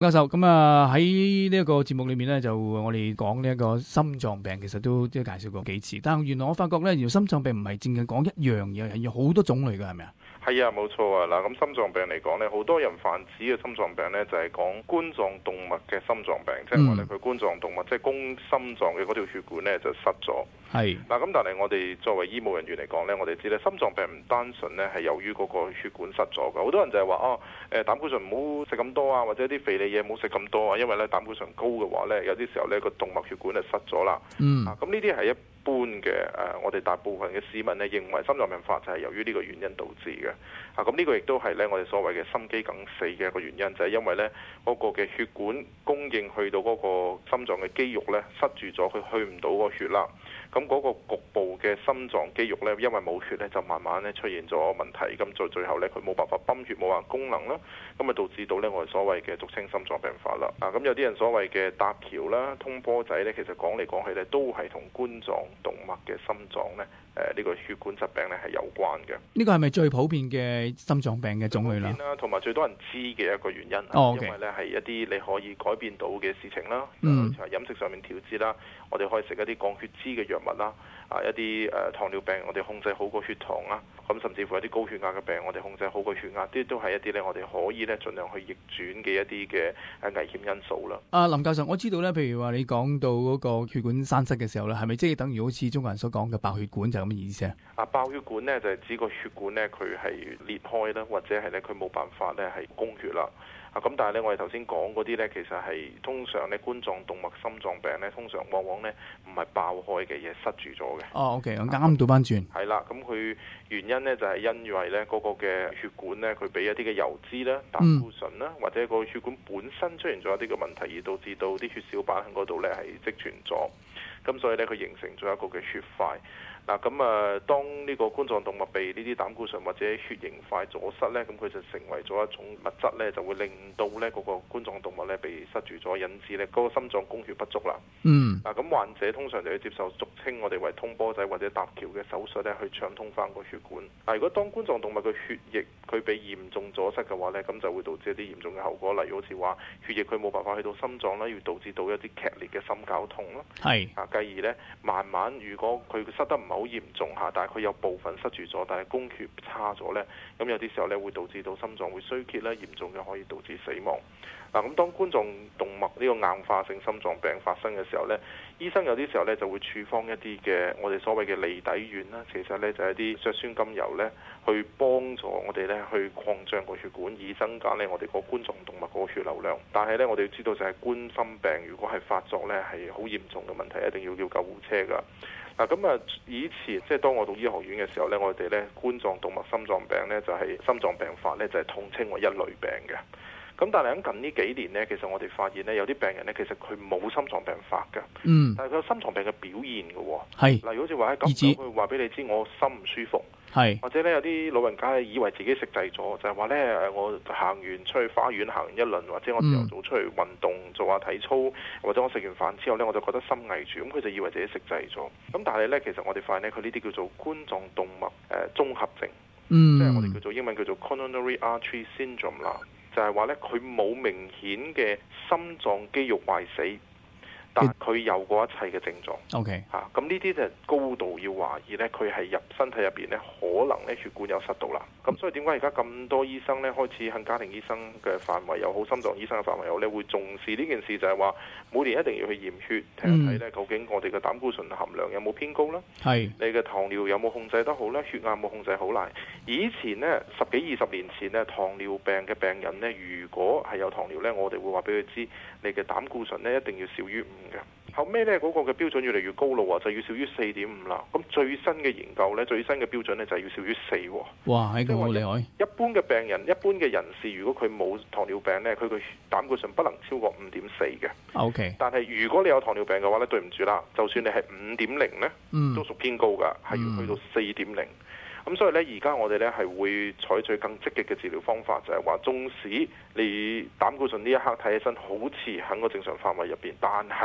教授，咁啊喺呢一個節目裏面咧，就我哋講呢一個心臟病，其實都即係介紹過幾次。但係原來我發覺咧，原來心臟病唔係淨係講一樣嘢，係有好多種類㗎，係咪啊？ 係啊，冇錯啊！嗱，咁心臟病嚟講咧，好多人泛指嘅心臟病咧，就係講冠狀動脈嘅心臟病，即係話咧佢冠狀動脈即係供心臟嘅嗰條血管咧就塞咗。 係嗱，咁但係我哋作為醫務人員嚟講咧，我哋知咧心臟病唔單純咧係由於嗰個血管塞咗嘅，好多人就係話膽固醇唔好食咁多啊，或者啲肥膩嘢唔好食咁多啊，因為咧膽固醇高嘅話咧，有啲時候咧個動脈血管就塞咗啦。咁呢啲係一般嘅我哋大部分嘅市民咧認為心臟病發就係由於呢個原因導致嘅。咁呢個亦都係咧我哋所謂嘅心肌梗死嘅一個原因，就係因為咧嗰個嘅血管供應去到嗰個心臟嘅肌肉咧塞住咗，佢去唔到個血啦。咁嗰個局部嘅心臟肌肉咧，因為冇血咧，就慢慢咧出現咗問題。咁最後咧，佢冇辦法泵血，冇話功能啦，咁啊導致到咧我哋所謂嘅俗稱心臟病發啦。咁有啲人所謂嘅搭橋啦、通波仔咧，其實講嚟講去咧，都係同冠狀動脈嘅心臟咧，呢個血管疾病咧係有關嘅。 呢個係咪最普遍嘅心臟病嘅種類啦？ 同埋最多人知嘅一個原因。因為咧係一啲你可以改變到嘅事情啦，好似係飲食上面調節啦，我哋可以食一啲降血脂嘅藥物啦，一啲糖尿病我哋控制好個血糖啦，咁甚至乎一啲高血壓嘅病我哋控制好個血壓，啲都係一啲咧我哋可以咧盡量去逆轉嘅一啲嘅危險因素啦。 林教授，我知道咧，譬如話你講到嗰個血管栓塞嘅時候咧，係咪即係等於好似中國人所講嘅爆血管就咁嘅意思啊？ 爆血管咧就係指個血管咧佢係裂開啦，或者係咧佢冇辦法咧係供血啦。咁但係咧，我哋頭先講嗰啲咧，其實係通常咧冠狀動脈心臟病咧，通常往往咧唔係爆開嘅嘢塞住咗嘅。 OK，我啱倒翻轉。 係啦，咁佢原因咧就係因為咧嗰個嘅血管咧，佢俾一啲嘅油脂啦、膽固醇啦，或者個血管本身出現咗一啲嘅問題，而導致到啲血小板喺嗰度咧係積存咗，咁所以咧佢形成咗一個嘅血塊。當呢個冠狀動脈被呢啲膽固醇或者血凝塊阻塞咧，咁佢就成為咗一種物質咧，就會令到咧嗰個冠狀動脈咧被塞住咗，引致咧嗰個心臟供血不足啦。咁患者通常就要接受俗稱我哋為通波仔或者搭橋嘅手術咧，去暢通翻個血管。如果當冠狀動脈嘅血液佢被嚴重阻塞嘅話咧，咁就會導致一啲嚴重嘅後果，例如好似話血液佢冇辦法去到心臟啦，要導致到一啲劇烈嘅心絞痛啦。繼而咧慢慢如果佢塞得唔係好嚴重下，但係佢有部分塞住咗，但係供血差咗咧，咁有啲時候咧會導致到心臟會衰竭啦，嚴重嘅可以導致死亡。咁當冠狀動脈呢個硬化性心臟病發生嘅時候咧，醫生有啲時候咧就會處方一啲嘅我哋所謂嘅利底丸啦，其實咧就係一啲硝酸甘油咧，去幫助我哋咧去擴張個血管，以增加咧我哋個冠狀動脈嗰個血流量。但係咧我哋要知道就係冠心病如果係發作咧係好嚴重嘅問題，一定要叫救護車㗎。以前即係當我讀醫學院嘅時候咧，我哋咧冠狀動脈心臟病咧就係心臟病發咧就係統稱為一類病嘅。咁但係喺近呢幾年呢，其實我哋發現呢，有啲病人呢，其實佢冇心臟病發嘅，但係佢有心臟病嘅表現嘅喎。例如好似話喺咁，佢話俾你知我心唔舒服，或者呢，有啲老人家以為自己食滯咗，就係話呢，我行完出去花園行完一輪，或者我朝頭早出去運動做下體操，或者我食完飯之後呢，我就覺得心翳住，咁佢就以為自己食滯咗。咁但係呢，其實我哋發現呢，佢呢啲叫做冠狀動脈綜合症，即係我哋叫做英文叫做 coronary artery syndrome 啦。就係話咧，佢冇明顯嘅心臟肌肉壞死，但佢有過一切嘅症狀。咁呢啲就高度要懷疑咧，佢係入身體入邊咧，可能咧血管有塞到啦。咁所以點解而家咁多醫生咧開始喺家庭醫生嘅範圍又好，心臟醫生嘅範圍又好咧，會重視呢件事，就係話每年一定要去驗血睇一睇咧，究竟我哋嘅膽固醇含量有冇偏高啦？你嘅糖尿有冇控制得好咧？血壓有冇控制好啦？以前呢，10幾20年前呢，糖尿病嘅病人呢，如果係有糖尿呢，我哋會話俾佢知，你嘅膽固醇呢一定要少於5嘅。後尾呢，嗰個嘅標準越嚟越高咯，就要少於4.5啦。咁最新嘅研究呢，最新嘅標準呢，就係要少於4。 哇，係咁好厲害！ 一般嘅病人，一般嘅人士，如果佢冇糖尿病呢，佢嘅膽固醇不能超過5.4嘅。但係如果你有糖尿病嘅話呢，對唔住啦，就算你係5.0呢，都屬偏高㗎，係要去到4.0。咁所以咧，而家我哋咧係會採取更積極嘅治療方法，就係話，縱使你膽固醇呢一刻睇起身好似喺個正常範圍入邊，但係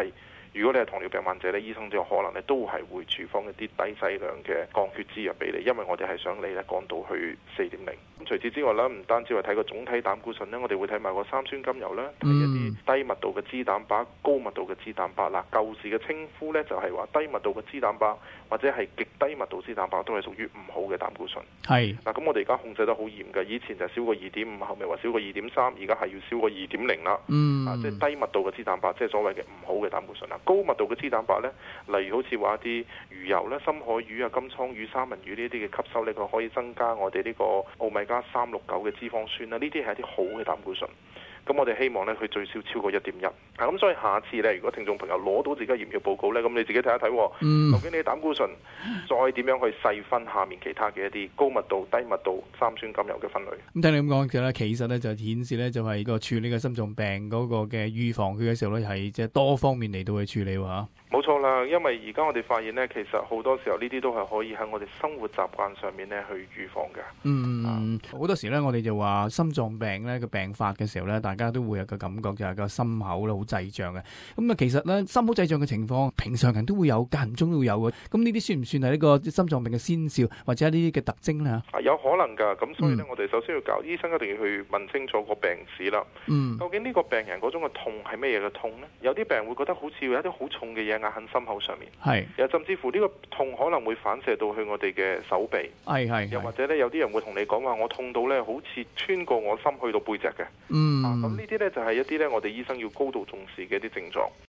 如果你係糖尿病患者咧，醫生就可能咧都係會處方一啲低劑量嘅降血脂藥俾你，因為我哋係想你咧降到去4.0。咁除此之外啦，唔單止話睇個總體膽固醇咧，我哋會睇埋個三酸甘油啦，睇一啲低密度嘅脂蛋白、高密度嘅脂蛋白。嗱，舊時嘅稱呼咧就係話低密度嘅脂蛋白或者係極低密度脂蛋白都係屬於唔好嘅膽固醇。 係嗱，咁我哋而家控制得好嚴嘅，以前就少過2.5，後尾話少過2.3，而家係要少過2.0啦。即係低密度嘅脂蛋白，即係所謂嘅唔好嘅膽固醇啦。高密度嘅脂蛋白咧，例如好似話一啲魚油啦、深海魚啊、金槍魚、三文魚呢啲嘅吸收咧，佢可以增加我哋呢個奧米加369嘅脂肪酸啦。呢啲係一啲好嘅膽固醇。咁我哋希望咧，佢最少超過1.1。咁所以下次咧，如果聽眾朋友攞到自己驗血報告咧，咁你自己睇一睇，究竟你嘅膽固醇再點樣去細分下面其他嘅一啲高密度、低密度三酸甘油嘅分類。 咁聽你咁講嘅咧，其實咧就顯示咧就係個處理嘅心臟病嗰個嘅預防佢嘅時候咧，係即係多方面嚟到去處理喎。 冇錯啦，因為而家我哋發現呢，其實好多時候呢啲都係可以喺我哋生活習慣上面呢去預防嘅。 好多時呢，我哋就話心臟病呢個病發嘅時候呢，大家都會有個感覺就係個心口咧好滯脹嘅。咁啊，其實呢，心口滯脹嘅情況，平常人都會有，間唔中都會有嘅。咁呢啲算唔算係呢個心臟病嘅先兆，或者一啲嘅特徵呢？ 有可能㗎。咁所以呢，我哋首先要教醫生一定要去問清楚個病史啦。究竟呢個病人嗰種嘅痛係咩嘢嘅痛呢？有啲病人會覺得好似有一啲好重嘅嘢壓喺心口上面，又甚至乎呢個痛可能會反射到去我哋嘅手臂，又或者咧有啲人會同你講話，我痛到咧好似穿過我心去到背脊嘅。咁呢啲咧就係一啲咧我哋醫生要高度重視嘅一啲症狀。